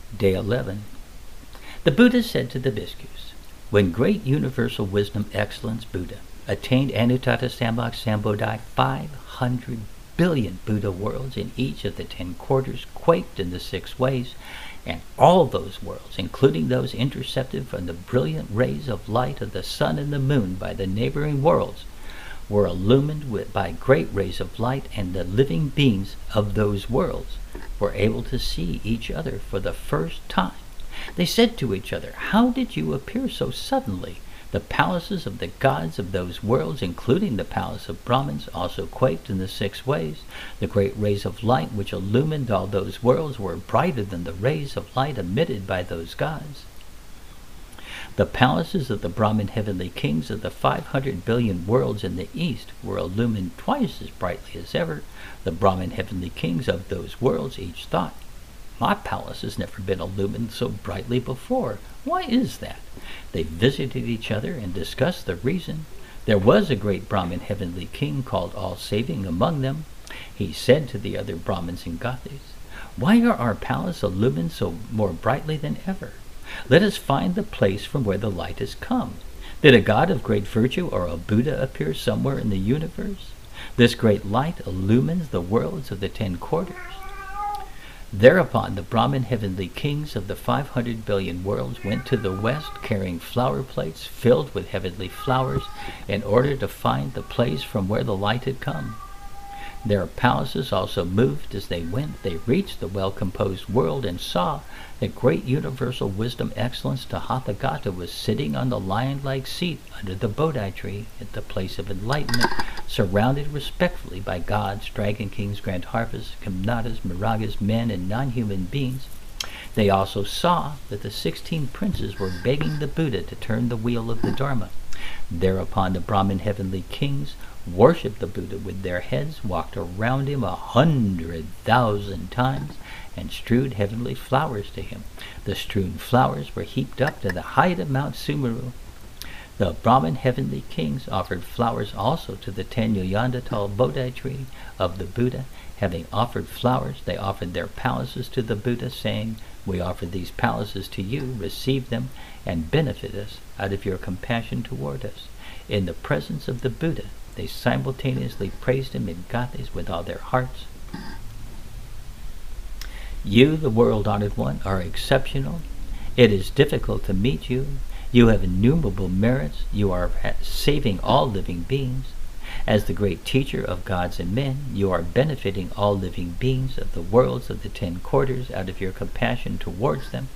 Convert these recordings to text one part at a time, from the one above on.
Day 11. The Buddha said to the bhikkhus, when great universal wisdom excellence Buddha attained Anuttara Sambhak Sambodhi, 500 billion Buddha worlds in each of the 10 quarters quaked in the 6 ways, and all those worlds, including those intercepted from the brilliant rays of light of the sun and the moon by the neighboring worlds, were illumined by great rays of light, and the living beings of those worlds were able to see each other for the first time. They said to each other, how did you appear so suddenly? The palaces of the gods of those worlds, including the palace of Brahmins, also quaked in the 6 ways. The great rays of light which illumined all those worlds were brighter than the rays of light emitted by those gods. The palaces of the Brahmin heavenly kings of the 500 billion worlds in the east were illumined twice as brightly as ever. The Brahmin heavenly kings of those worlds each thought, my palace has never been illumined so brightly before. Why is that? They visited each other and discussed the reason. There was a great Brahmin heavenly king called All-Saving among them. He said to the other Brahmins and Gathis, why are our palace illumined so more brightly than ever? Let us find the place from where the light has come. Did a god of great virtue or a Buddha appear somewhere in the universe? This great light illumines the worlds of the 10 quarters. Thereupon the Brahmin heavenly kings of the 500 billion worlds went to the west carrying flower plates filled with heavenly flowers in order to find the place from where the light had come. Their palaces also moved as they went. They reached the well-composed world and saw that great universal wisdom excellence Tathagata was sitting on the lion-like seat under the Bodhi tree at the place of enlightenment, surrounded respectfully by gods, dragon kings, grand harvests, Kamnatas, Miragas, men, and non-human beings. They also saw that the 16 princes were begging the Buddha to turn the wheel of the Dharma. Thereupon the Brahmin heavenly kings worshipped the Buddha with their heads, walked around him 100,000 times, and strewed heavenly flowers to him. The strewn flowers were heaped up to the height of Mount Sumeru. The Brahmin heavenly kings offered flowers also to the 10 yojana tall Bodhi tree of the Buddha. Having offered flowers, they offered their palaces to the Buddha, saying, we offer these palaces to you, receive them, and benefit us out of your compassion toward us. In the presence of the Buddha, they simultaneously praised him in Gathas with all their hearts. You, the world-honored one, are exceptional. It is difficult to meet you. You have innumerable merits. You are saving all living beings. As the great teacher of gods and men, you are benefiting all living beings of the worlds of the 10 quarters out of your compassion towards them.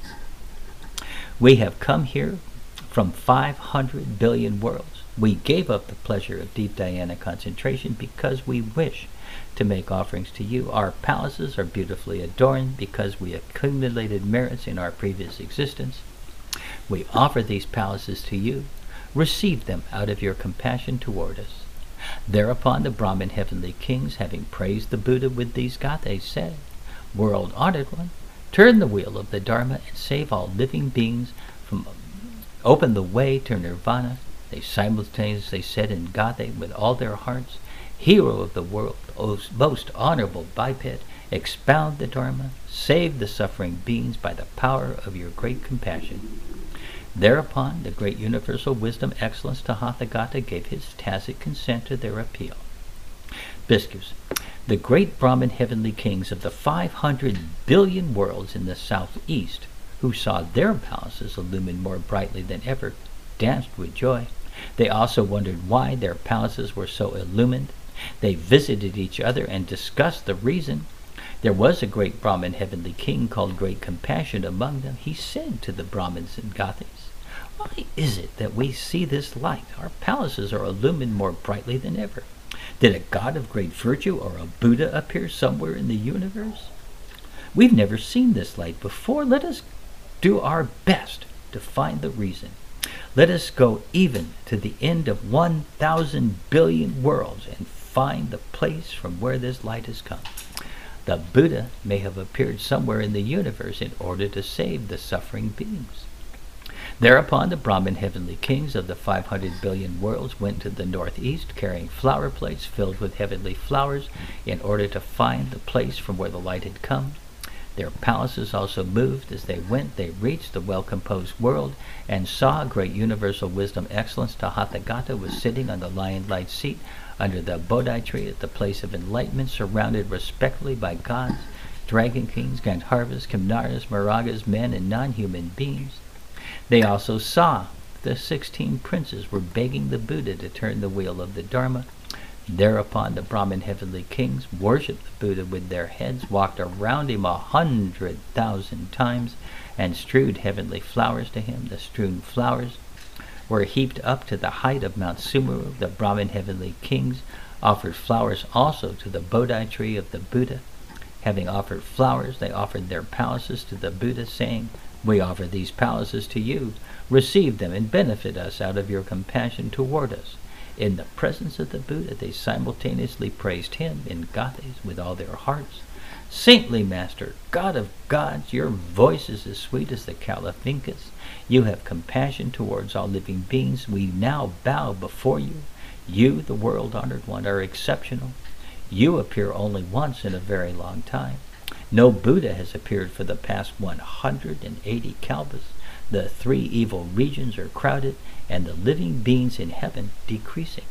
We have come here from 500 billion worlds. We gave up the pleasure of deep dhyana concentration because we wish to make offerings to you. Our palaces are beautifully adorned because we accumulated merits in our previous existence. We offer these palaces to you. Receive them out of your compassion toward us. Thereupon the Brahmin heavenly kings, having praised the Buddha with these gathas, said, world-honored one, turn the wheel of the Dharma and save all living beings from open the way to nirvana. They simultaneously said in Gatha with all their hearts, hero of the world, O most honorable biped, expound the Dharma, save the suffering beings by the power of your great compassion. Thereupon the great universal wisdom excellence Tathagata gave his tacit consent to their appeal. Bhikkhus, the great Brahmin heavenly kings of the 500 billion worlds in the southeast, who saw their palaces illumined more brightly than ever, danced with joy. They also wondered why their palaces were so illumined. They visited each other and discussed the reason. There was a great Brahmin heavenly king called Great Compassion among them. He said to the Brahmins and Gathis, why is it that we see this light? Our palaces are illumined more brightly than ever. Did a god of great virtue or a Buddha appear somewhere in the universe? We've never seen this light before. Let us do our best to find the reason. Let us go even to the end of 1,000 billion worlds and find the place from where this light has come. The Buddha may have appeared somewhere in the universe in order to save the suffering beings. Thereupon the Brahmin heavenly kings of the 500 billion worlds went to the northeast carrying flower plates filled with heavenly flowers in order to find the place from where the light had come. Their palaces also moved as they went. They reached the well-composed world and saw great universal wisdom excellence. Tathagata was sitting on the lion-like seat under the Bodhi tree at the place of enlightenment, surrounded respectfully by gods, dragon kings, Gandharvas, Kimnaras, Maragas, men, and non-human beings. They also saw the 16 princes were begging the Buddha to turn the wheel of the Dharma. Thereupon the Brahmin heavenly kings worshipped the Buddha with their heads, walked around him 100,000 times, and strewed heavenly flowers to him. The strewn flowers were heaped up to the height of Mount Sumeru. The Brahmin heavenly kings offered flowers also to the Bodhi tree of the Buddha. Having offered flowers, they offered their palaces to the Buddha, saying, "We offer these palaces to you. Receive them and benefit us out of your compassion toward us." In the presence of the Buddha, they simultaneously praised him in Gathas with all their hearts. "Saintly Master, God of gods, your voice is as sweet as the Calavinkas. You have compassion towards all living beings. We now bow before you. You, the world-honored one, are exceptional. You appear only once in a very long time. No Buddha has appeared for the past 180 kalpas. The 3 evil regions are crowded, and the living beings in heaven decreasing.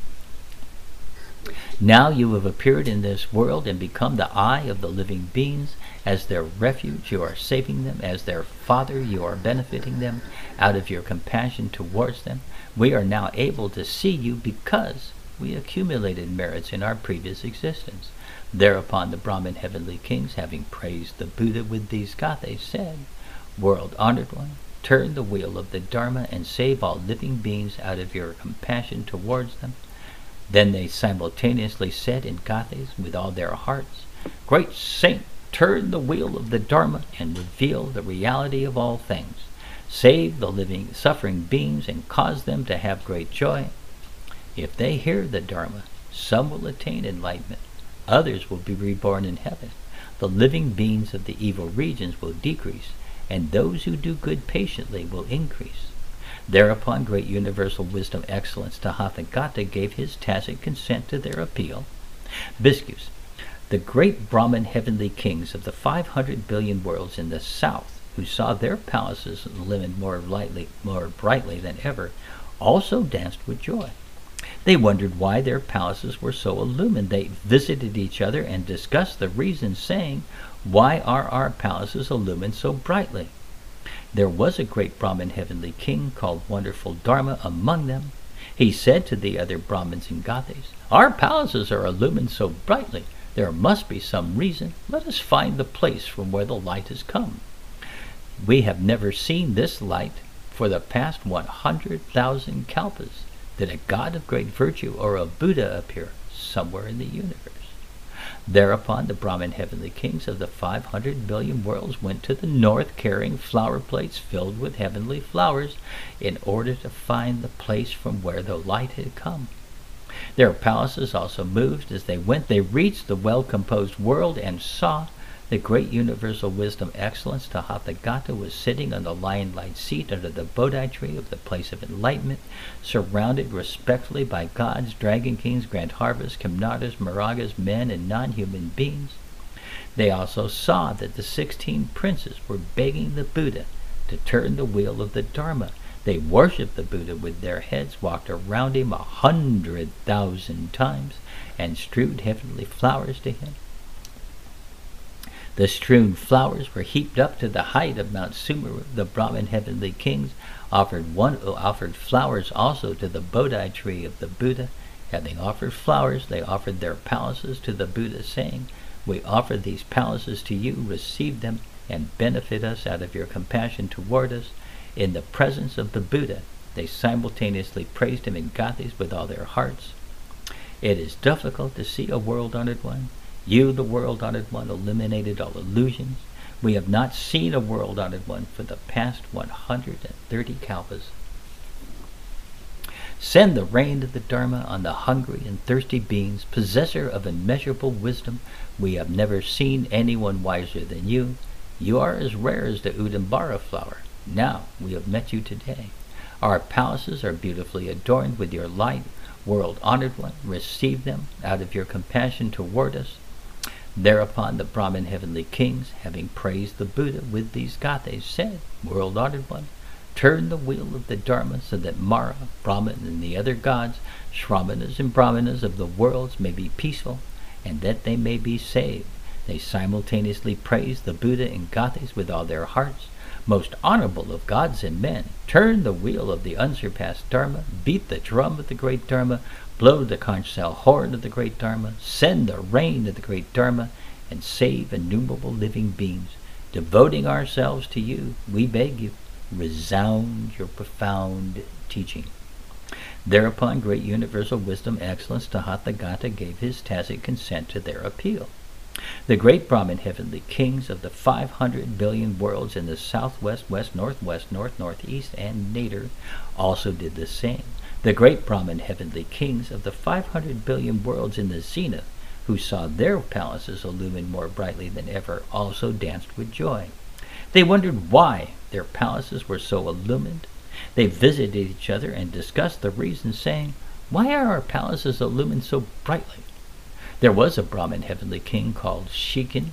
Now you have appeared in this world and become the eye of the living beings. As their refuge, you are saving them. As their father, you are benefiting them out of your compassion towards them. We are now able to see you because we accumulated merits in our previous existence." Thereupon the Brahmin heavenly kings, having praised the Buddha with these gathas, said, "World-honored one, turn the wheel of the Dharma and save all living beings out of your compassion towards them." Then they simultaneously said in gathas with all their hearts, "Great Saint, turn the wheel of the Dharma and reveal the reality of all things. Save the living, suffering beings and cause them to have great joy. If they hear the Dharma, some will attain enlightenment. Others will be reborn in heaven. The living beings of the evil regions will decrease, and those who do good patiently will increase." Thereupon great universal wisdom excellence Tathagata gave his tacit consent to their appeal. Bhikkhus, the great Brahmin heavenly kings of the 500 billion worlds in the south, who saw their palaces illumined more brightly than ever, also danced with joy. They wondered why their palaces were so illumined. They visited each other and discussed the reason, saying, "Why are our palaces illumined so brightly?" There was a great Brahmin heavenly king called Wonderful Dharma among them. He said to the other Brahmins and Gathas, "Our palaces are illumined so brightly. There must be some reason. Let us find the place from where the light has come. We have never seen this light for the past 100,000 kalpas. Did a god of great virtue or a Buddha appear somewhere in the universe?" Thereupon the Brahmin heavenly kings of the 500 billion worlds went to the north, carrying flower plates filled with heavenly flowers, in order to find the place from where the light had come. Their palaces also moved as they went. They reached the well-composed world and saw the great universal wisdom excellence Tathagata was sitting on the lion-like seat under the Bodhi tree of the place of enlightenment, surrounded respectfully by gods, dragon kings, Gandharvas, Kimnaras, Maragas, men, and non-human beings. They also saw that the 16 princes were begging the Buddha to turn the wheel of the Dharma. They worshipped the Buddha with their heads, walked around him 100,000 times, and strewed heavenly flowers to him. The strewn flowers were heaped up to the height of Mount Sumeru. The Brahmin heavenly kings offered flowers also to the Bodhi tree of the Buddha. Having offered flowers, they offered their palaces to the Buddha, saying, "We offer these palaces to you. Receive them and benefit us out of your compassion toward us." In the presence of the Buddha, they simultaneously praised him in gathas with all their hearts. "It is difficult to see a world-honored one. You, the world-honored one, eliminated all illusions. We have not seen a world-honored one for the past 130 kalpas. Send the rain of the Dharma on the hungry and thirsty beings, possessor of immeasurable wisdom. We have never seen anyone wiser than you. You are as rare as the Udambara flower. Now we have met you today. Our palaces are beautifully adorned with your light. World-honored one, receive them out of your compassion toward us." Thereupon the Brahmin heavenly kings, having praised the Buddha with these gathas, said, World-honored one, turn the wheel of the Dharma so that Mara, Brahman, and the other gods, Shramanas and Brahmanas of the worlds may be peaceful, and that they may be saved. They simultaneously praised the Buddha and gathas with all their hearts. Most honorable of gods and men, turn the wheel of the unsurpassed Dharma, beat the drum of the great Dharma, blow the conch shell horn of the great Dharma, send the rain of the great Dharma, and save innumerable living beings. Devoting ourselves to you, we beg you, resound your profound teaching. Thereupon great universal wisdom excellence Tathagata gave his tacit consent to their appeal. The great Brahmin heavenly kings of the 500 billion worlds in the southwest, west, northwest, north, northeast, and nadir also did the same. The great Brahmin heavenly kings of the 500 billion worlds in the zenith, who saw their palaces illumined more brightly than ever, also danced with joy. They wondered why their palaces were so illumined. They visited each other and discussed the reason, saying, Why are our palaces illumined so brightly? There was a Brahmin heavenly king called Shikin.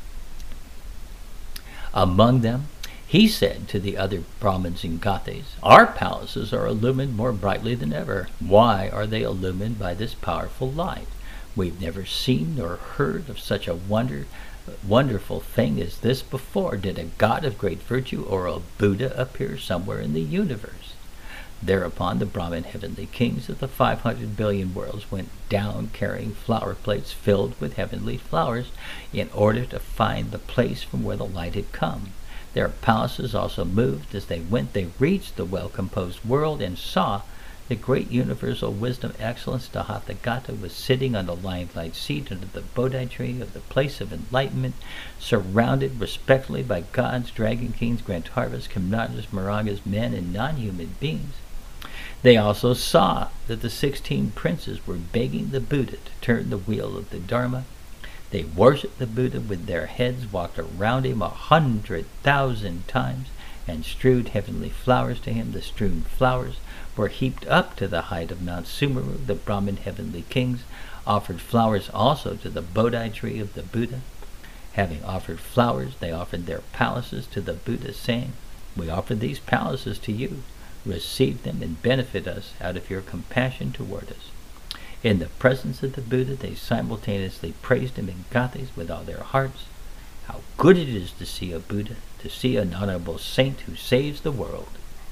Among them, he said to the other Brahmins and gathas, Our palaces are illumined more brightly than ever. Why are they illumined by this powerful light? We've never seen nor heard of such a wonderful thing as this before. Did a god of great virtue or a Buddha appear somewhere in the universe? Thereupon the Brahmin heavenly kings of the 500 billion worlds went down carrying flower plates filled with heavenly flowers in order to find the place from where the light had come. Their palaces also moved. As they went, they reached the well-composed world and saw the great universal wisdom excellence Tathagata was sitting on the limelight seat under the Bodhi tree of the place of enlightenment, surrounded respectfully by gods, dragon kings, Grantharvas, Kamnadas, Maragas, men, and non-human beings. They also saw that the 16 princes were begging the Buddha to turn the wheel of the Dharma. They worshipped the Buddha with their heads, walked around him 100,000 times, and strewed heavenly flowers to him. The strewn flowers were heaped up to the height of Mount Sumeru. The Brahmin heavenly kings offered flowers also to the Bodhi tree of the Buddha. Having offered flowers, they offered their palaces to the Buddha, saying, We offer these palaces to you. Receive them and benefit us out of your compassion toward us. In the presence of the Buddha, they simultaneously praised him in gathas with all their hearts. How good it is to see a Buddha, to see an honorable saint who saves the world.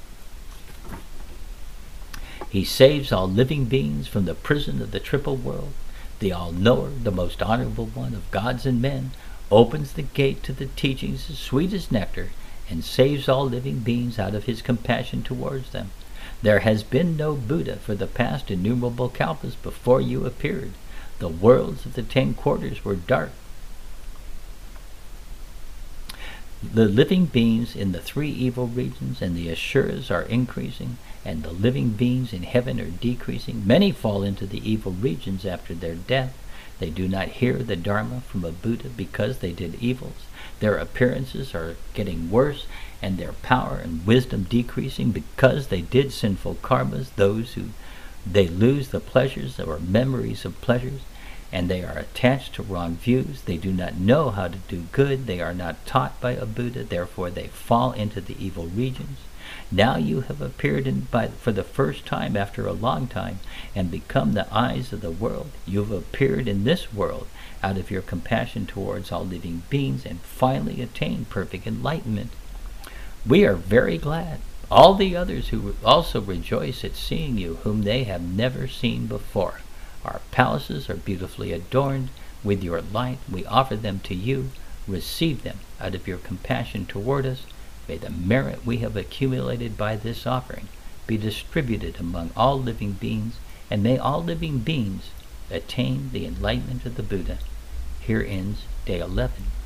He saves all living beings from the prison of the triple world. The all-knower, the most honorable one of gods and men, opens the gate to the teachings as sweet as nectar, and saves all living beings out of his compassion towards them. There has been no Buddha for the past innumerable kalpas before you appeared. The worlds of the 10 quarters were dark. The living beings in the 3 evil regions and the Asuras are increasing, and the living beings in heaven are decreasing. Many fall into the evil regions after their death. They do not hear the Dharma from a Buddha because they did evils. Their appearances are getting worse, and their power and wisdom decreasing because they did sinful karmas. Those who they lose the pleasures or memories of pleasures, and they are attached to wrong views. They do not know how to do good. They are not taught by a Buddha. Therefore, they fall into the evil regions. Now you have appeared for the first time after a long time and become the eyes of the world. You have appeared in this world out of your compassion towards all living beings and finally attained perfect enlightenment. We are very glad. All the others who also rejoice at seeing you, whom they have never seen before. Our palaces are beautifully adorned with your light. We offer them to you. Receive them out of your compassion toward us. May the merit we have accumulated by this offering be distributed among all living beings, and may all living beings attain the enlightenment of the Buddha. Here ends Day 11.